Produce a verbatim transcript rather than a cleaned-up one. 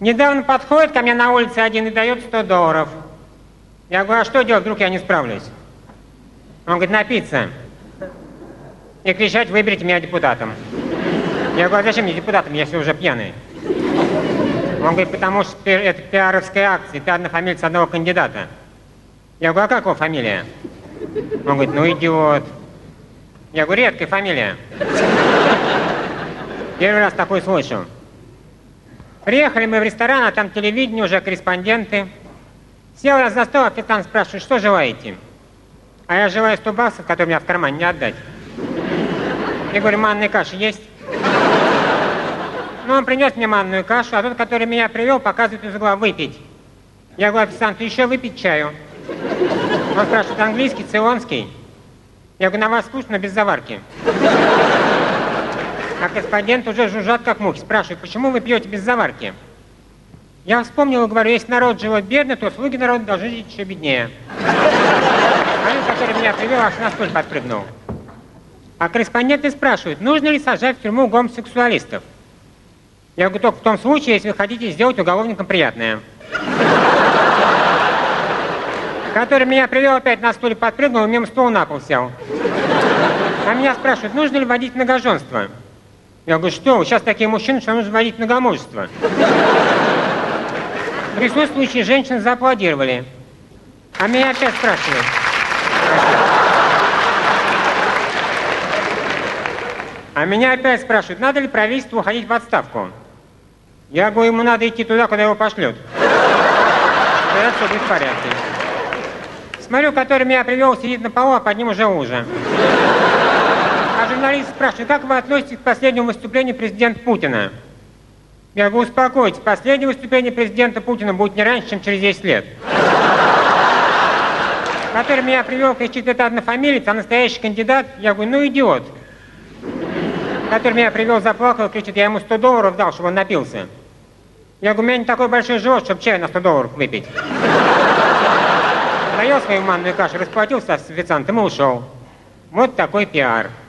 Недавно подходит ко мне на улице один и дает сто долларов. Я говорю, а что делать, вдруг я не справлюсь? Он говорит, напиться. И кричать, выберите меня депутатом. Я говорю, а зачем мне депутатом, если уже пьяный? Он говорит, потому что это пиаровская акция, ты однофамильца одного кандидата. Я говорю, а как его фамилия? Он говорит, ну идиот. Я говорю, редкая фамилия. Первый раз такой слышу. Приехали мы в ресторан, а там телевидение, уже корреспонденты. Сел я за стол, официант спрашивает, что желаете? А я желаю сто баксов, которые у меня в кармане, не отдать. Я говорю, манная каша есть? Ну, он принес мне манную кашу, а тот, который меня привел, показывает из угла выпить. Я говорю, официанту, еще выпить чаю. Он спрашивает, английский, цейлонский? Я говорю, на вас вкусно, без заварки. А корреспондент уже жужжат, как мухи. Спрашивает, почему вы пьете без заварки? Я вспомнил и говорю, если народ живет бедно, то слуги народа должны жить еще беднее. Парень, который меня привел, аж на стуль подпрыгнул. А корреспонденты спрашивают, нужно ли сажать в тюрьму гомосексуалистов? Я говорю, только в том случае, если вы хотите сделать уголовникам приятное. Который меня привел, опять на стуле подпрыгнул, и мимо стула на пол сел. А меня спрашивают, нужно ли вводить многоженство? Я говорю, что вы, сейчас такие мужчины, что нужно вводить многомужество. Присутствующие женщины зааплодировали. А меня опять спрашивают. А меня опять спрашивают, надо ли правительству уходить в отставку. Я говорю, ему надо идти туда, куда его пошлют. Тогда все будет в порядке. Смотрю, который меня привел, сидит на полу, а под ним уже ужин. А журналист спрашивает, как вы относитесь к последнему выступлению президента Путина? Я говорю, успокойтесь, последнее выступление президента Путина будет не раньше, чем через десять лет. Который меня привел, кричит, это однофамилец, а настоящий кандидат. Я говорю, ну идиот. Который меня привел, заплакал, кричит, я ему сто долларов дал, чтобы он напился. Я говорю, у меня не такой большой живот, чтобы чай на сто долларов выпить. Доел свою манную кашу, расплатился с официантом и ушел. Вот такой пиар.